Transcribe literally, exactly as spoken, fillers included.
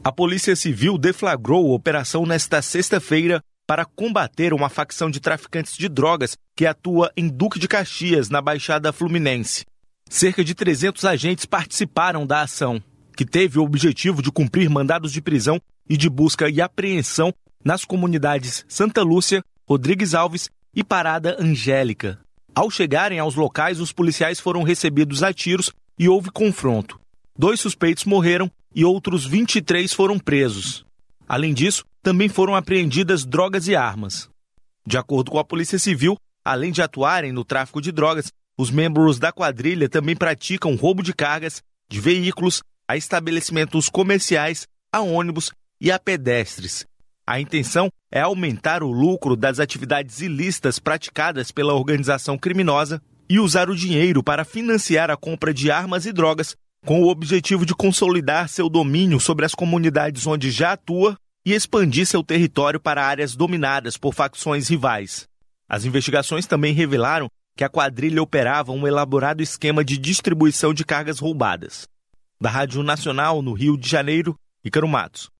A Polícia Civil deflagrou a operação nesta sexta-feira para combater uma facção de traficantes de drogas que atua em Duque de Caxias, na Baixada Fluminense. Cerca de trezentos agentes participaram da ação, que teve o objetivo de cumprir mandados de prisão e de busca e apreensão nas comunidades Santa Lúcia, Rodrigues Alves e Parada Angélica. Ao chegarem aos locais, os policiais foram recebidos a tiros e houve confronto. Dois suspeitos morreram e outros vinte e três foram presos. Além disso, também foram apreendidas drogas e armas. De acordo com a Polícia Civil, além de atuarem no tráfico de drogas, os membros da quadrilha também praticam roubo de cargas, de veículos, a estabelecimentos comerciais, a ônibus e a pedestres. A intenção é aumentar o lucro das atividades ilícitas praticadas pela organização criminosa e usar o dinheiro para financiar a compra de armas e drogas, com o objetivo de consolidar seu domínio sobre as comunidades onde já atua e expandir seu território para áreas dominadas por facções rivais. As investigações também revelaram que a quadrilha operava um elaborado esquema de distribuição de cargas roubadas. Da Rádio Nacional, no Rio de Janeiro, Ícaro Matos.